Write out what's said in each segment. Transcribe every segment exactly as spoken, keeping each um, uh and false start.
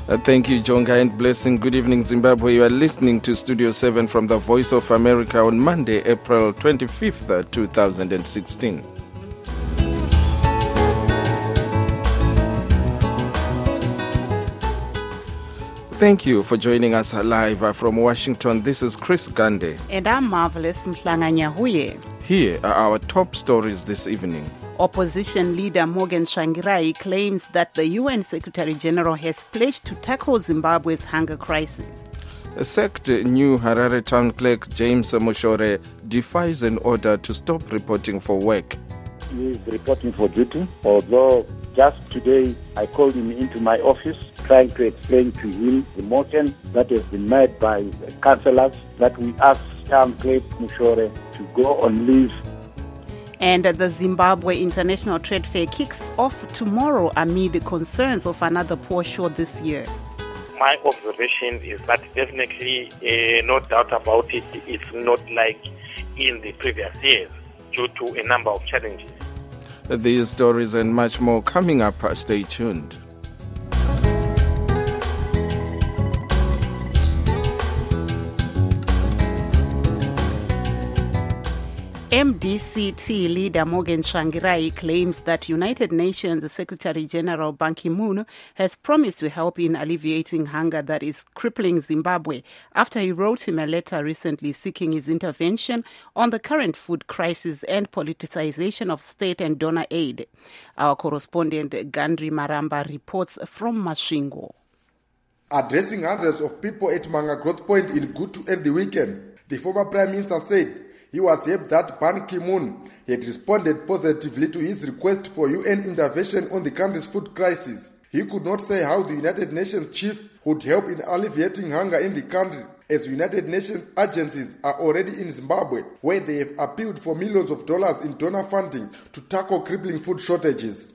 Uh, thank you, Jonga, and blessing. Good evening, Zimbabwe. You are listening to Studio seven from the Voice of America on Monday, April twenty-fifth, twenty sixteen. Thank you for joining us live from Washington. This is Chris Gande. And I'm Marvelous Mhlanganyahuye. Here are our top stories this evening. Opposition leader Morgan Tsvangirai claims that the U N Secretary General has pledged to tackle Zimbabwe's hunger crisis. Sacked new Harare town clerk James Mushore defies an order to stop reporting for work. He is reporting for duty, although just today I called him into my office trying to explain to him the motion that has been made by the councillors that we ask town clerk Mushore to go on leave. And the Zimbabwe International Trade Fair kicks off tomorrow amid concerns of another poor show this year. My observation is that definitely, uh, no doubt about it, it's not like in the previous years due to a number of challenges. These stories and much more coming up. Stay tuned. M D C T leader Morgan Tsvangirai claims that United Nations Secretary General Ban Ki-moon has promised to help in alleviating hunger that is crippling Zimbabwe after he wrote him a letter recently seeking his intervention on the current food crisis and politicization of state and donor aid. Our correspondent Gandri Maramba reports from Masvingo. Addressing hundreds of people at Manga Growth Point in Gutu to end the weekend, the former Prime Minister said he was happy that Ban Ki-moon had responded positively to his request for U N intervention on the country's food crisis. He could not say how the United Nations chief would help in alleviating hunger in the country, as United Nations agencies are already in Zimbabwe, where they have appealed for millions of dollars in donor funding to tackle crippling food shortages.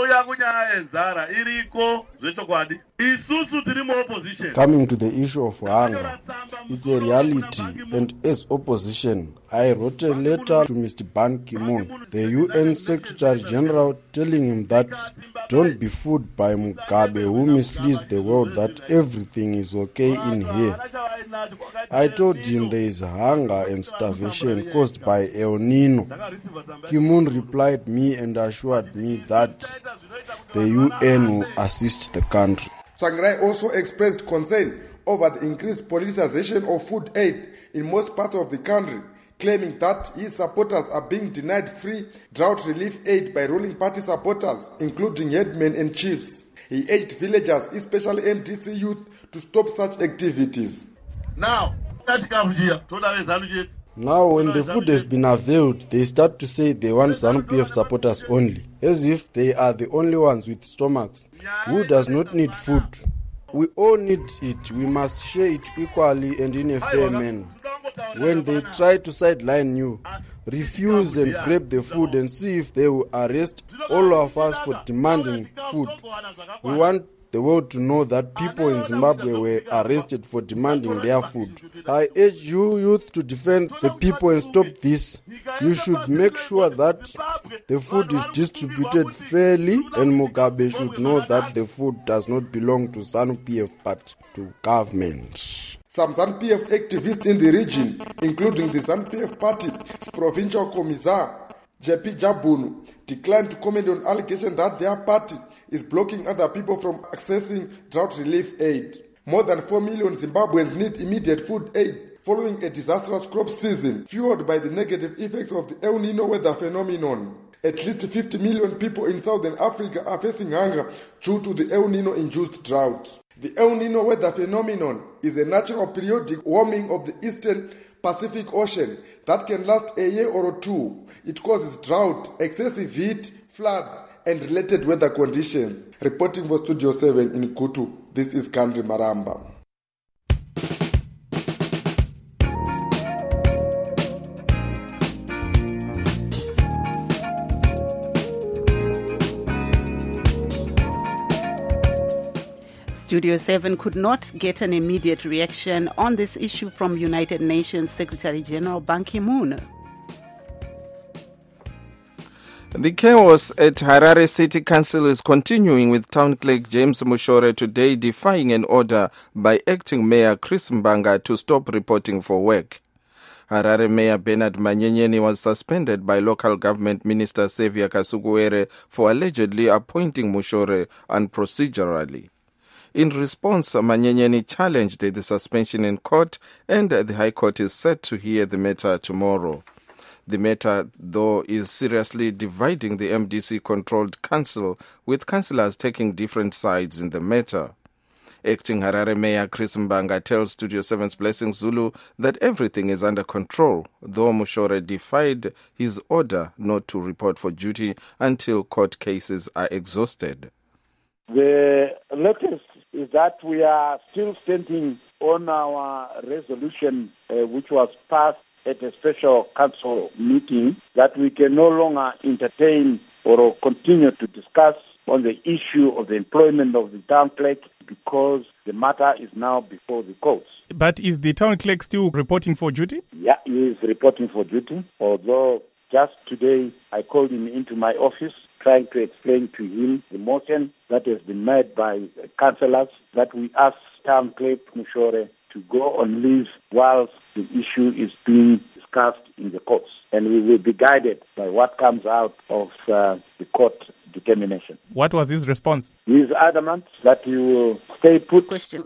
Coming to the issue of hunger, it's a reality, and as opposition, I wrote a letter to Mister Ban Ki-moon, the U N Secretary General, telling him that don't be fooled by Mugabe, who misleads the world that everything is okay in here. I told him there is hunger and starvation caused by El Nino. Ki-moon replied me and assured me that the U N will assist the country. Tsvangirai also expressed concern over the increased politicization of food aid in most parts of the country, claiming that his supporters are being denied free drought relief aid by ruling party supporters, including headmen and chiefs. He urged villagers, especially M D C youth, to stop such activities. Now, Now, when the food has been availed, they start to say they want ZANU P F supporters only, as if they are the only ones with stomachs. Who does not need food? We all need it. We must share it equally and in a fair manner. When they try to sideline you, refuse and grab the food and see if they will arrest all of us for demanding food. We want the world to know that people in Zimbabwe were arrested for demanding their food. I urge you youth to defend the people and stop this. You should make sure that the food is distributed fairly, and Mugabe should know that the food does not belong to ZANU P F but to government. Some ZANU P F activists in the region, including the ZANU P F party's provincial commissar, J P Jabunu, declined to comment on allegations that their party is blocking other people from accessing drought relief aid. More than four million Zimbabweans need immediate food aid following a disastrous crop season fueled by the negative effects of the El Nino weather phenomenon. At least fifty million people in Southern Africa are facing hunger due to the El Nino-induced drought. The El Nino weather phenomenon is a natural periodic warming of the Eastern Pacific Ocean that can last a year or two. It causes drought, excessive heat, floods, and related weather conditions. Reporting for Studio seven in Gutu, this is Gandri Maramba. Studio seven could not get an immediate reaction on this issue from United Nations Secretary General Ban Ki-moon. The chaos at Harare City Council is continuing, with Town Clerk James Mushore today defying an order by Acting Mayor Chris Mbanga to stop reporting for work. Harare Mayor Bernard Manyenyeni was suspended by local government minister Xavier Kasukuwere for allegedly appointing Mushore unprocedurally. In response, Manyenyeni challenged the suspension in court, and the High Court is set to hear the matter tomorrow. The matter, though, is seriously dividing the M D C-controlled council, with councillors taking different sides in the matter. Acting Harare Mayor Chris Mbanga tells Studio seven's Blessing Zulu that everything is under control, though Mushore defied his order not to report for duty until court cases are exhausted. The latest is that we are still standing on our resolution, uh, which was passed at a special council meeting, that we can no longer entertain or continue to discuss on the issue of the employment of the town clerk, because the matter is now before the courts. But is the town clerk still reporting for duty? Yeah, he is reporting for duty, although just today I called him into my office trying to explain to him the motion that has been made by the councillors that we ask town clerk Mushore to go on leave whilst the issue is being discussed in the courts. And we will be guided by what comes out of uh, the court determination. What was his response? He is adamant that he will stay put. Question.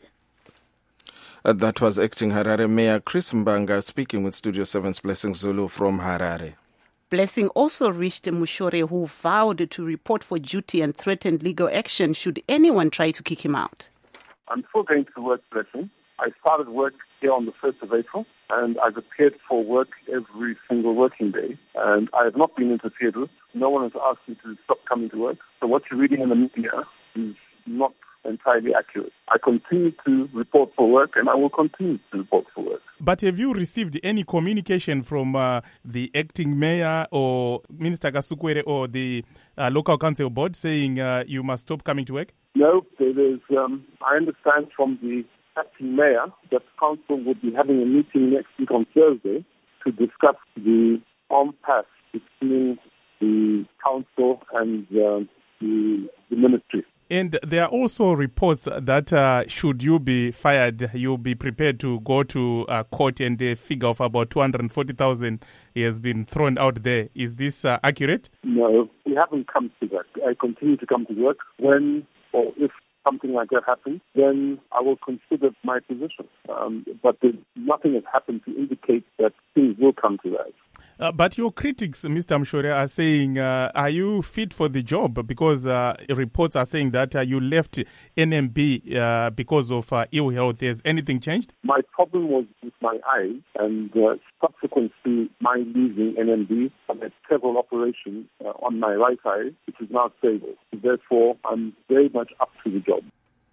Uh, that was Acting Harare Mayor Chris Mbanga speaking with Studio seven's Blessing Zulu from Harare. Blessing also reached Mushore, who vowed to report for duty and threatened legal action should anyone try to kick him out. I'm still going to work, Blessing. I started work here on the first of April, and I've appeared for work every single working day, and I have not been interfered with. No one has asked me to stop coming to work. So what you're reading in the media is not entirely accurate. I continue to report for work, and I will continue to report for work. But have you received any communication from uh, the acting mayor or Minister Kasukuwere or the uh, local council board saying uh, you must stop coming to work? No, there is. Um, I understand from the acting mayor that council would be having a meeting next week on Thursday to discuss the impasse between the council and uh, the, the ministry. And there are also reports that uh, should you be fired, you'll be prepared to go to uh, court, and a figure of about two hundred forty thousand has been thrown out there. Is this uh, accurate? No, we haven't come to that. I continue to come to work. When or if something like that happens, then I will consider my position. Um, but nothing has happened to indicate that things will come to that. Uh, but your critics, Mister Mushore, are saying, uh, are you fit for the job? Because uh, reports are saying that uh, you left N M B uh, because of uh, ill health. Has anything changed? My problem was with my eyes, and uh, subsequent to my leaving N M B, I had several operations uh, on my right eye, which is now stable. Therefore, I'm very much up to the job.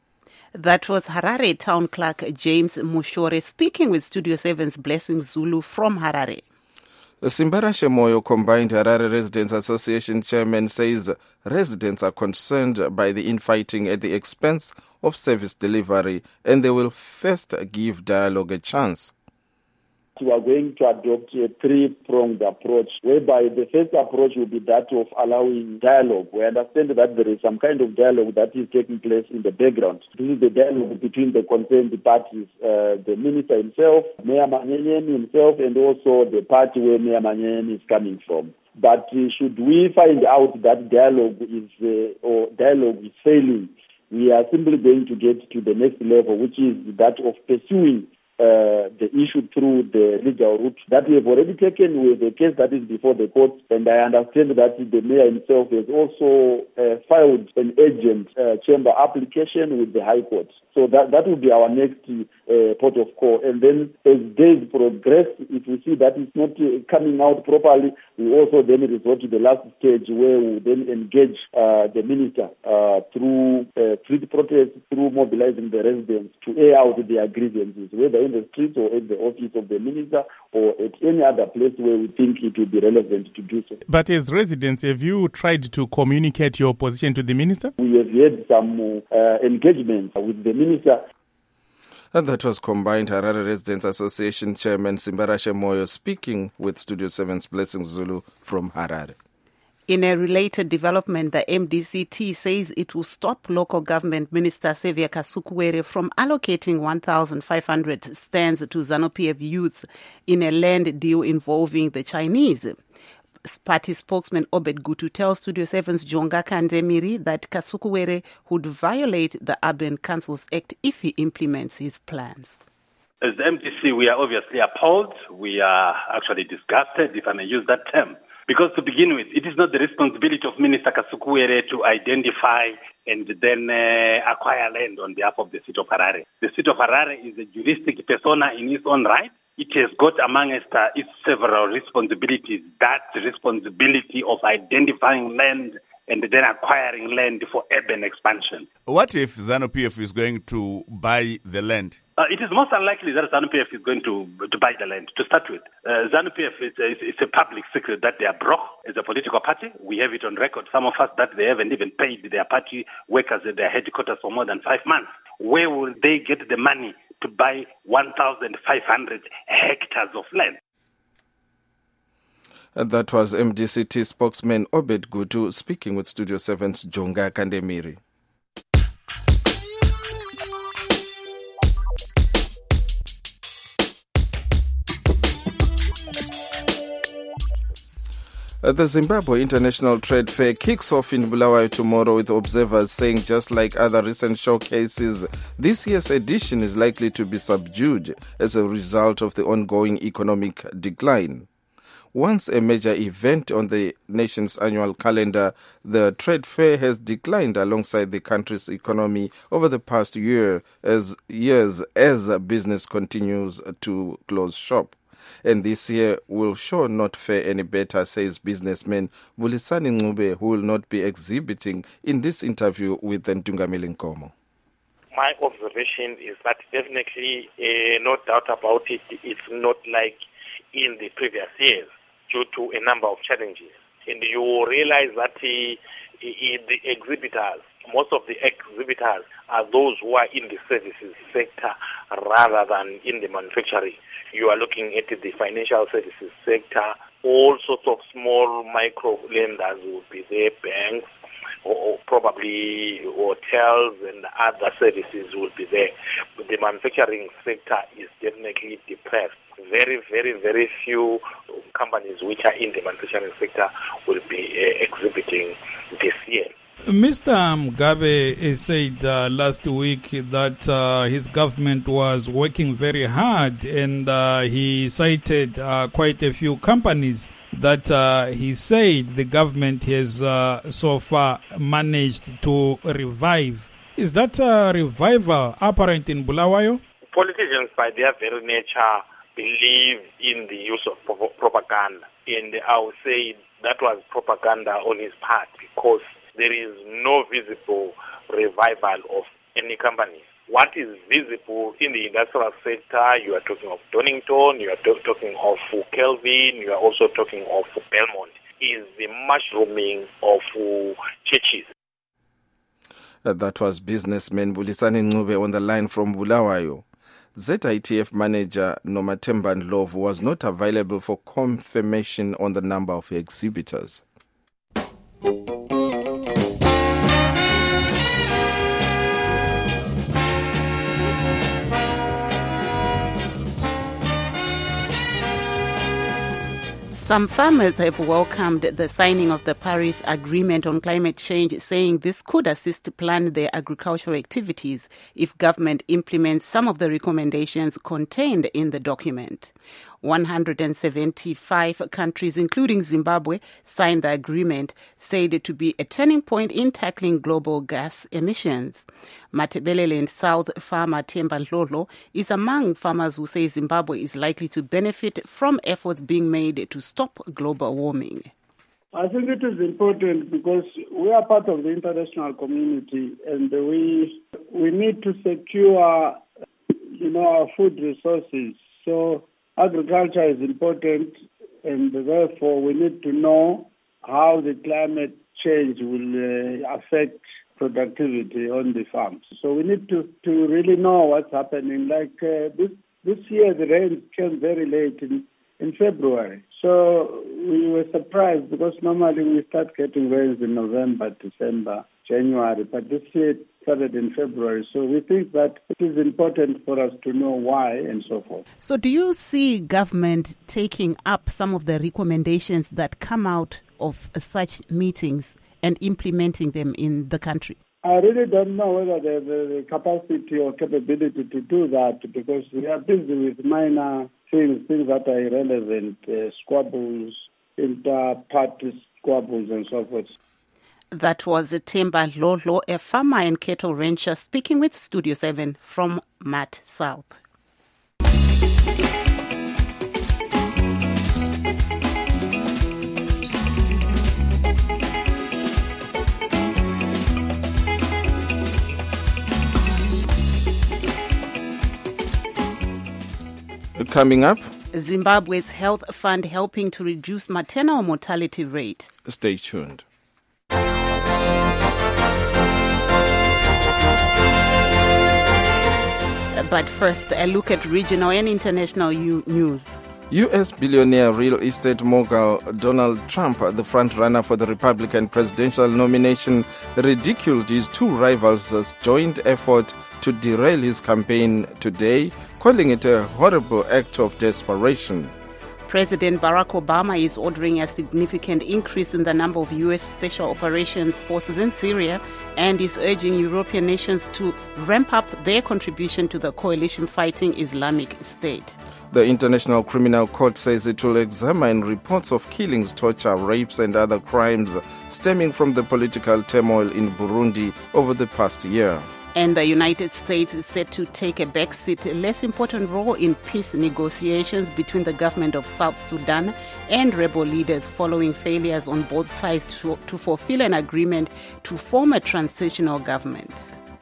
That was Harare Town Clerk James Mushore speaking with Studio seven's Blessing Zulu from Harare. Simbarashe Moyo Combined Harare Residents Association chairman says residents are concerned by the infighting at the expense of service delivery, and they will first give dialogue a chance. We are going to adopt a three-pronged approach, whereby the first approach will be that of allowing dialogue. We understand that there is some kind of dialogue that is taking place in the background. This is the dialogue between the concerned parties, uh, the minister himself, Mayor Manyenyeni himself, and also the party where Mayor Manyenyeni is coming from. But uh, should we find out that dialogue is uh, or dialogue is failing, we are simply going to get to the next level, which is that of pursuing Uh, the issue through the legal route that we have already taken with a case that is before the court, and I understand that the mayor himself has also uh, filed an urgent uh, chamber application with the High Court. So that that will be our next uh, port of call. And then as days progress, if we see that it's not uh, coming out properly, we also then resort to the last stage where we then engage uh, the minister uh, through uh, street protests, through mobilizing the residents to air out their grievances, whether in the streets or at the office of the minister or at any other place where we think it will be relevant to do so. But as residents, have you tried to communicate your position to the minister? We have had some uh, engagement with the minister. And that was Combined Harare Residents Association Chairman Simbarashe Moyo speaking with Studio seven's Blessing Zulu from Harare. In a related development, the M D C T says it will stop local government minister Xavier Kasukuwere from allocating one thousand five hundred stands to ZANU-P F youths in a land deal involving the Chinese. Party spokesman Obed Gutu tells Studio seven's Jonga Kandemiri that Kasukuwere would violate the Urban Councils Act if he implements his plans. As the M D C, we are obviously appalled. We are actually disgusted, if I may use that term. Because to begin with, it is not the responsibility of Minister Kasukuwere to identify and then uh, acquire land on behalf of the city of Harare. The city of Harare is a juristic persona in its own right. It has got among its, uh, its several responsibilities, that responsibility of identifying land and then acquiring land for urban expansion. What if ZANU-P F is going to buy the land? Uh, it is most unlikely that ZANU-P F is going to to buy the land, to start with. Uh, ZANU-P F is, is, is a public secret that they are broke as a political party. We have it on record, some of us, that they haven't even paid their party workers at their headquarters for more than five months. Where will they get the money to buy one thousand five hundred hectares of land? That was M D C T spokesman Obed Gutu speaking with Studio seven's Jonga Kandemiri. The Zimbabwe International Trade Fair kicks off in Bulawayo tomorrow, with observers saying just like other recent showcases, this year's edition is likely to be subdued as a result of the ongoing economic decline. Once a major event on the nation's annual calendar, the trade fair has declined alongside the country's economy over the past year as years as business continues to close shop. And this year will sure not fare any better, says businessman Vulisani Ncube, who will not be exhibiting in this interview with Ntungamili Nkomo. My observation is that definitely, uh, no doubt about it, it's not like in the previous years due to a number of challenges. And you realize that uh, the exhibitors, most of the exhibitors are those who are in the services sector rather than in the manufacturing. You are looking at the financial services sector, all sorts of small micro lenders will be there, banks, or, or probably hotels and other services will be there. But the manufacturing sector is definitely depressed. Very, very, very few companies which are in the manufacturing sector will be uh, exhibiting this year. Mister Mugabe said uh, last week that uh, his government was working very hard, and uh, he cited uh, quite a few companies that uh, he said the government has uh, so far managed to revive. Is that uh, revival apparent in Bulawayo? Politicians, by their very nature, believe in the use of pro- propaganda. And I would say that was propaganda on his part, because there is no visible revival of any company. What is visible in the industrial sector, you are talking of Donington, you are to- talking of Kelvin, you are also talking of Belmont, is the mushrooming of churches. Uh, that was businessman Vulisani Ncube on the line from Bulawayo. Z I T F manager Nomathemba Ndlovu was not available for confirmation on the number of exhibitors. Some farmers have welcomed the signing of the Paris Agreement on climate change, saying this could assist plan their agricultural activities if government implements some of the recommendations contained in the document. one hundred seventy-five countries, including Zimbabwe, signed the agreement, said to be a turning point in tackling global gas emissions. Matebeleland South farmer Themba Ndlolo is among farmers who say Zimbabwe is likely to benefit from efforts being made to stop global warming. I think it is important because we are part of the international community, and we we need to secure, you know, our food resources. So agriculture is important, and therefore we need to know how the climate change will uh, affect productivity on the farms. So we need to, to really know what's happening. Like uh, this this year, the rain came very late in, in February. So we were surprised because normally we start getting rains in November, December, January, but this year it started in February. So we think that it is important for us to know why and so forth. So do you see government taking up some of the recommendations that come out of such meetings and implementing them in the country? I really don't know whether they have the capacity or capability to do that because we are busy with minor things, things that are irrelevant, uh, squabbles, inter-party squabbles and so forth. That was Themba Lolo, a farmer and cattle rancher, speaking with Studio seven from Mat South. Coming up, Zimbabwe's health fund helping to reduce maternal mortality rate. Stay tuned. But first, a look at regional and international u- news. U S billionaire real estate mogul Donald Trump, the front-runner for the Republican presidential nomination, ridiculed his two rivals' joint effort to derail his campaign today, calling it a horrible act of desperation. President Barack Obama is ordering a significant increase in the number of U S special operations forces in Syria and is urging European nations to ramp up their contribution to the coalition fighting Islamic State. The International Criminal Court says it will examine reports of killings, torture, rapes and other crimes stemming from the political turmoil in Burundi over the past year. And the United States is set to take a backseat, a less important role in peace negotiations between the government of South Sudan and rebel leaders following failures on both sides to, to fulfill an agreement to form a transitional government.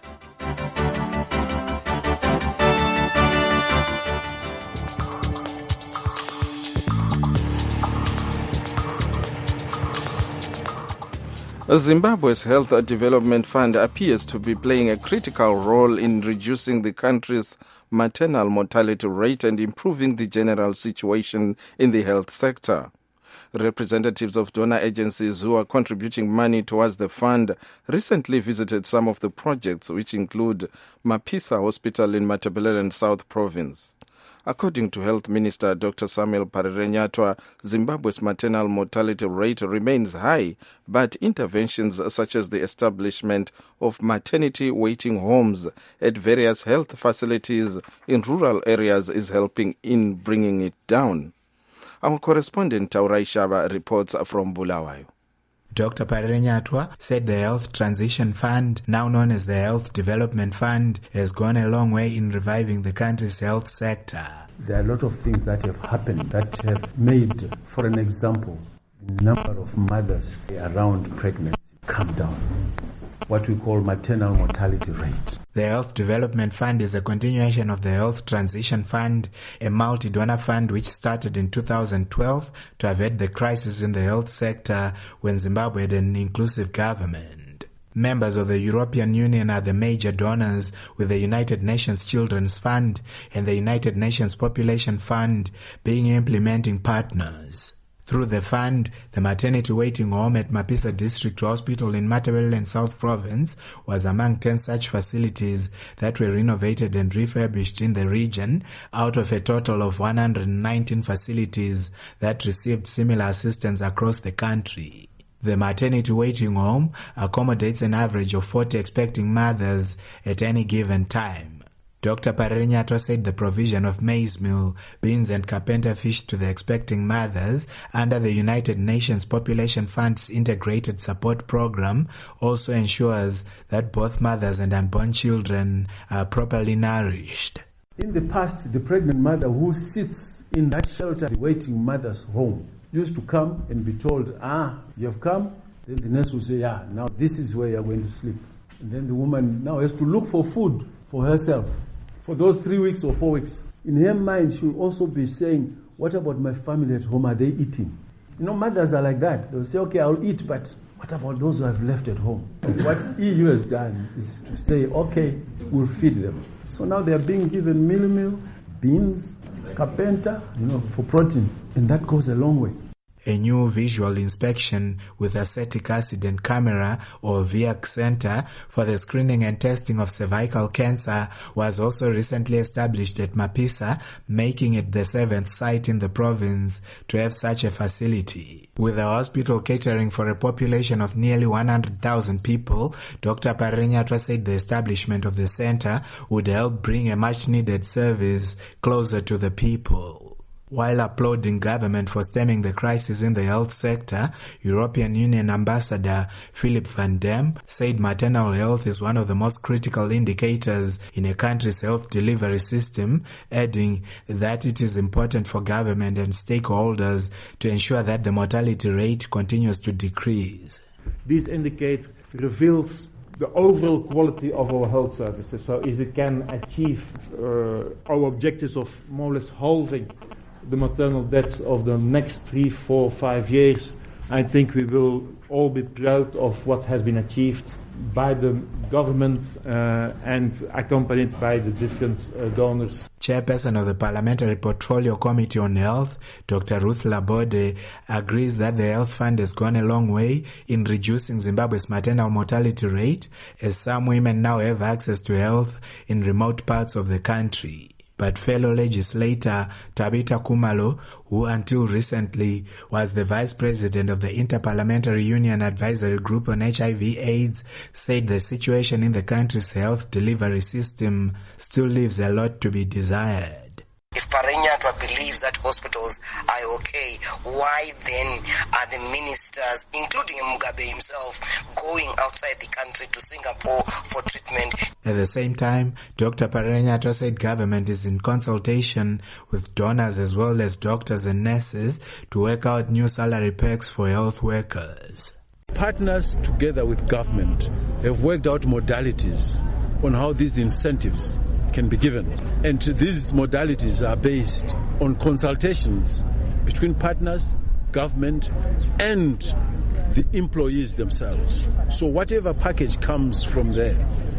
Zimbabwe's Health Development Fund appears to be playing a critical role in reducing the country's maternal mortality rate and improving the general situation in the health sector. Representatives of donor agencies who are contributing money towards the fund recently visited some of the projects, which include Mapisa Hospital in Matabeleland South Province. According to Health Minister Doctor Samuel Parerenyatwa, Zimbabwe's maternal mortality rate remains high, but interventions such as the establishment of maternity waiting homes at various health facilities in rural areas is helping in bringing it down. Our correspondent Taurai Shaba reports from Bulawayo. Doctor Parerenyatwa said the Health Transition Fund, now known as the Health Development Fund, has gone a long way in reviving the country's health sector. There are a lot of things that have happened that have made, for an example, the number of mothers around pregnancy come down, what we call maternal mortality rate. The Health Development Fund is a continuation of the Health Transition Fund, a multi-donor fund which started in two thousand twelve to avert the crisis in the health sector when Zimbabwe had an inclusive government. Members of the European Union are the major donors, with the United Nations Children's Fund and the United Nations Population Fund being implementing partners. Through the fund, the maternity waiting home at Mapisa District Hospital in Matabeleland South Province was among ten such facilities that were renovated and refurbished in the region out of a total of one hundred nineteen facilities that received similar assistance across the country. The maternity waiting home accommodates an average of forty expecting mothers at any given time. Doctor Parerenyatwa said the provision of maize meal, beans and carpenter fish to the expecting mothers under the United Nations Population Fund's Integrated Support Program also ensures that both mothers and unborn children are properly nourished. In the past, the pregnant mother who sits in that shelter, the waiting mother's home, used to come and be told, ah, you have come? Then the nurse will say, yeah, now this is where you're going to sleep. And then the woman now has to look for food for herself for those three weeks or four weeks. In her mind, she will also be saying, what about my family at home? Are they eating? You know, mothers are like that. They'll say, okay, I'll eat, but what about those who have left at home? What E U has done is to say, okay, we'll feed them. So now they're being given mealie meal, beans, carpenter, you know, for protein, and that goes a long way. A new visual inspection with acetic acid and camera, or V I A C Center, for the screening and testing of cervical cancer was also recently established at Mapisa, making it the seventh site in the province to have such a facility. With the hospital catering for a population of nearly one hundred thousand people, Doctor Parenyatwa said the establishment of the center would help bring a much-needed service closer to the people. While applauding government for stemming the crisis in the health sector, European Union Ambassador Philip van Dam said maternal health is one of the most critical indicators in a country's health delivery system, adding that it is important for government and stakeholders to ensure that the mortality rate continues to decrease. This indicator reveals the overall quality of our health services. So if we can achieve uh, our objectives of more or less halving the maternal deaths of the next three, four, five years, I think we will all be proud of what has been achieved by the government uh, and accompanied by the different uh, donors. Chairperson of the Parliamentary Portfolio Committee on Health, Doctor Ruth Labode, agrees that the Health Fund has gone a long way in reducing Zimbabwe's maternal mortality rate, as some women now have access to health in remote parts of the country. But fellow legislator Tabita Kumalo, who until recently was the vice president of the Interparliamentary Union Advisory Group on H I V AIDS, said the situation in the country's health delivery system still leaves a lot to be desired. If Parenyatwa believes that hospitals are okay, why then are the ministers, including Mugabe himself, going outside the country to Singapore for treatment? At the same time, Doctor Parenyatwa said government is in consultation with donors as well as doctors and nurses to work out new salary perks for health workers. Partners together with government have worked out modalities on how these incentives can be given. And these modalities are based on consultations between partners, government, and the employees themselves. So whatever package comes from there,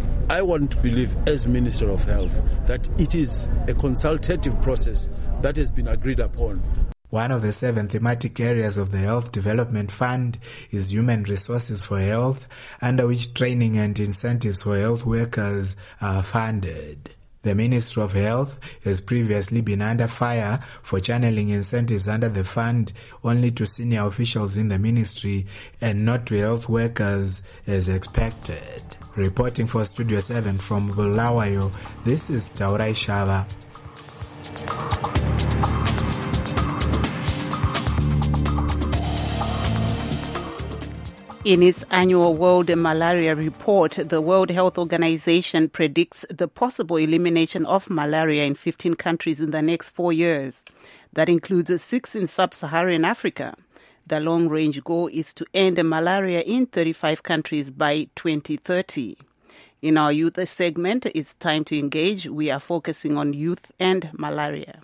I want to believe as Minister of Health that it is a consultative process that has been agreed upon. One of the seven thematic areas of the Health Development Fund is Human Resources for Health, under which training and incentives for health workers are funded. The Ministry of Health has previously been under fire for channeling incentives under the fund only to senior officials in the ministry and not to health workers as expected. Reporting for Studio seven from Bulawayo, this is Taurai Shava. In its annual World Malaria Report, the World Health Organization predicts the possible elimination of malaria in fifteen countries in the next four years. That includes six in sub-Saharan Africa. The long-range goal is to end malaria in thirty-five countries by twenty thirty. In our youth segment, it's time to engage. We are focusing on youth and malaria.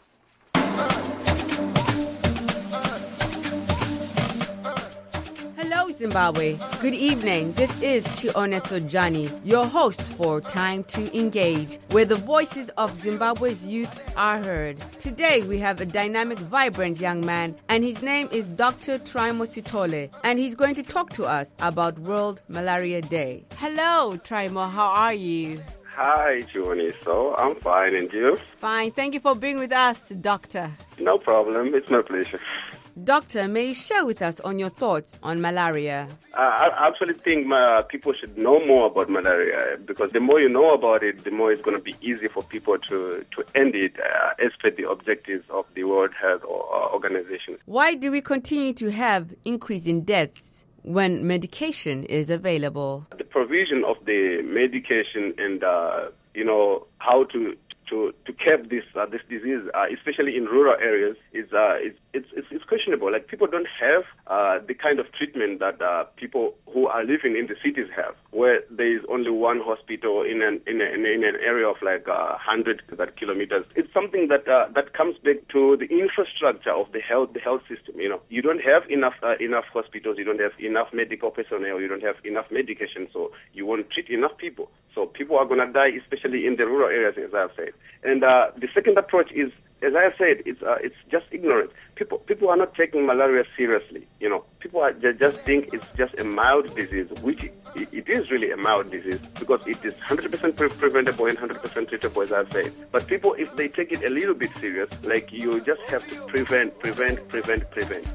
Hello, Zimbabwe. Good evening. This is Chione Sojani, your host for Time to Engage, where the voices of Zimbabwe's youth are heard. Today, we have a dynamic, vibrant young man, and his name is Doctor Traimo Sithole, and he's going to talk to us about World Malaria Day. Hello, Traimo. How are you? Hi, Chione. So, I'm fine, and you? Fine. Thank you for being with us, Doctor. No problem. It's my pleasure. Doctor, may you share with us on your thoughts on malaria? Uh, I actually think uh, people should know more about malaria, because the more you know about it, the more it's going to be easy for people to, to end it uh, as per the objectives of the World Health Organization. Why do we continue to have increase in deaths when medication is available? The provision of the medication and, uh, you know, how to to to curb this uh, this disease, uh, especially in rural areas, is uh, is it's, it's it's questionable. Like, people don't have uh, the kind of treatment that uh, people who are living in the cities have, where there is only one hospital in an in, a, in an area of like uh, hundred kilometers. It's something that uh, that comes back to the infrastructure of the health the health system. You know, you don't have enough uh, enough hospitals, you don't have enough medical personnel, you don't have enough medication, so you won't treat enough people. So people are going to die, especially in the rural areas, as I've said. And uh, the second approach is, as I said, it's uh, it's just ignorance. People people are not taking malaria seriously. You know, people are ju- just think it's just a mild disease, which it, it is really a mild disease because it is one hundred percent pre- preventable and one hundred percent treatable, as I said. But people, if they take it a little bit serious, like you just have to prevent, prevent, prevent, prevent.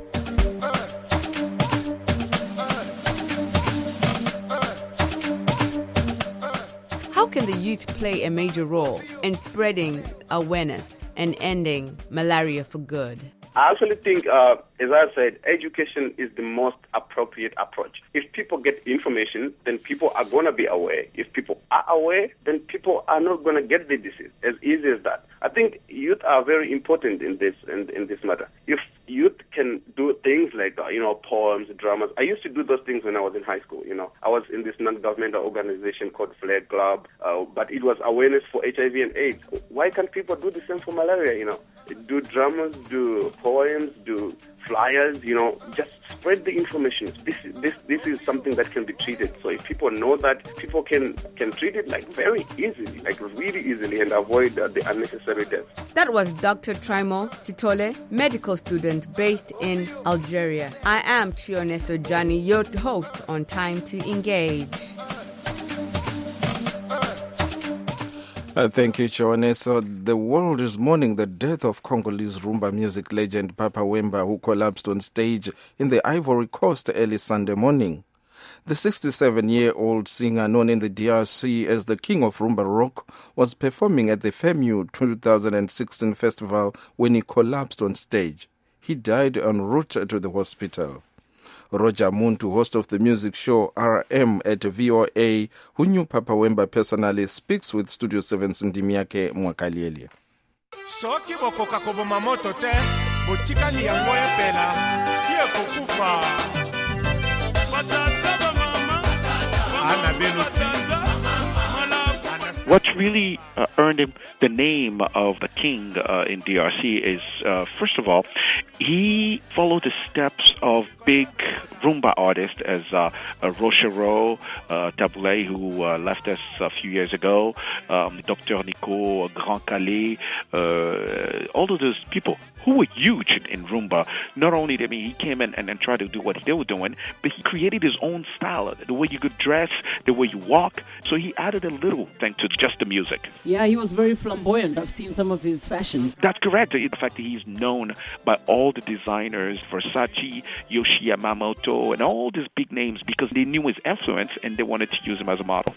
How can the youth play a major role in spreading awareness and ending malaria for good? I actually think, uh, as I said, education is the most appropriate approach. If people get information, then people are going to be aware. If people are aware, then people are not going to get the disease. As easy as that. I think youth are very important in this in, in this matter. If youth can do things like, uh, you know, poems, dramas. I used to do those things when I was in high school, you know. I was in this non-governmental organization called Flag Club, uh, but it was awareness for H I V and AIDS. Why can't people do the same for malaria, you know? Do dramas, do poems, do flyers, you know, just spread the information. This this this is something that can be treated. So if people know that, people can, can treat it like very easily, like really easily, and avoid uh, the unnecessary deaths. That was Doctor Trimo Sitole, medical student based in Algeria. I am Chioneso Johnny, your host on Time to Engage. Uh, thank you, Chioneso. The world is mourning the death of Congolese Rumba music legend Papa Wemba, who collapsed on stage in the Ivory Coast early Sunday morning. The sixty-seven-year-old singer, known in the D R C as the King of Rumba Rock, was performing at the FEMU twenty sixteen festival when he collapsed on stage. He died en route to the hospital. Roger Muntu, host of the music show R M at V O A, who knew Papa Wemba personally, speaks with Studio seven's Ndimiake Mwakalieli. Soki bokoka koboma moto te, botikani yango epela, tie kokufa. Batata mama, ana benuti. What really uh, earned him the name of the king uh, in D R C is, uh, first of all, he followed the steps of big rumba artists as uh, uh, Rochereau, uh, Taboulet, who uh, left us a few years ago, um, Doctor Nico, Grand Calais, uh, all of those people who were huge in, in rumba. Not only did I mean, he came in and, and tried to do what they were doing, but he created his own style, the way you could dress, the way you walk. So he added a little thing to just the music. Yeah, he was very flamboyant. I've seen some of his fashions. That's correct. In fact, he's known by all the designers, Versace, Yohji Yamamoto, and all these big names because they knew his influence and they wanted to use him as a model.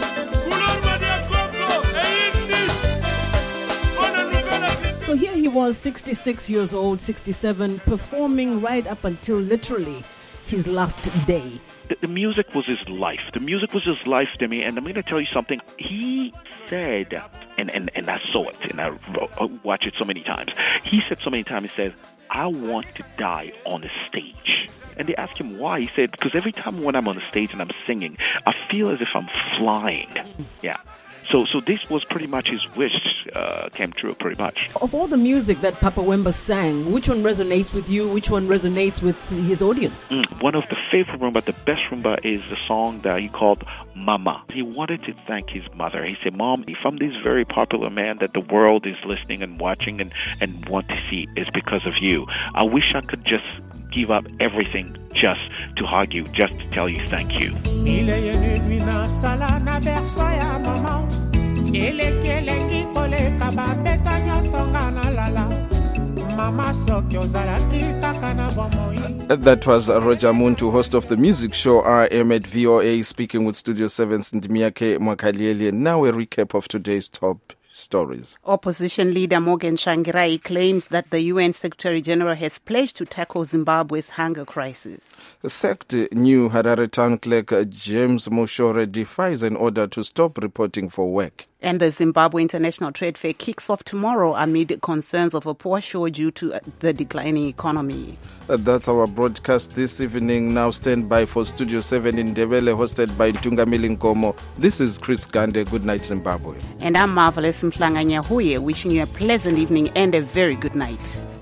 So here he was, sixty-six years old, sixty-seven, performing right up until literally his last day. The, the music was his life. The music was his life to me. And I'm going to tell you something. He said, and, and, and I saw it, and I watched it so many times. He said so many times, he said, I want to die on the stage. And they asked him why. He said, because every time when I'm on the stage and I'm singing, I feel as if I'm flying. Yeah. So so this was pretty much his wish uh, came true, pretty much. Of all the music that Papa Wemba sang, which one resonates with you? Which one resonates with his audience? Mm, one of the favorite rumba, the best rumba, is the song that he called Mama. He wanted to thank his mother. He said, Mom, if I'm this very popular man that the world is listening and watching and, and want to see, it's because of you. I wish I could just give up everything just to hug you, just to tell you thank you. That was Roger Muntu, host of the music show R M at V O A, speaking with Studio seven's Ndimiake Mwakalieli. Now a recap of today's top stories. Opposition leader Morgan Tsvangirai claims that the U N Secretary General has pledged to tackle Zimbabwe's hunger crisis. The sacked new Harare town clerk James Mushore defies an order to stop reporting for work. And the Zimbabwe International Trade Fair kicks off tomorrow amid concerns of a poor show due to the declining economy. That's our broadcast this evening. Now stand by for Studio seven in Ndebele, hosted by Tungamili Nkomo. This is Chris Gande. Good night, Zimbabwe. And I'm Marvelous Mhlanga Nyahuye, wishing you a pleasant evening and a very good night.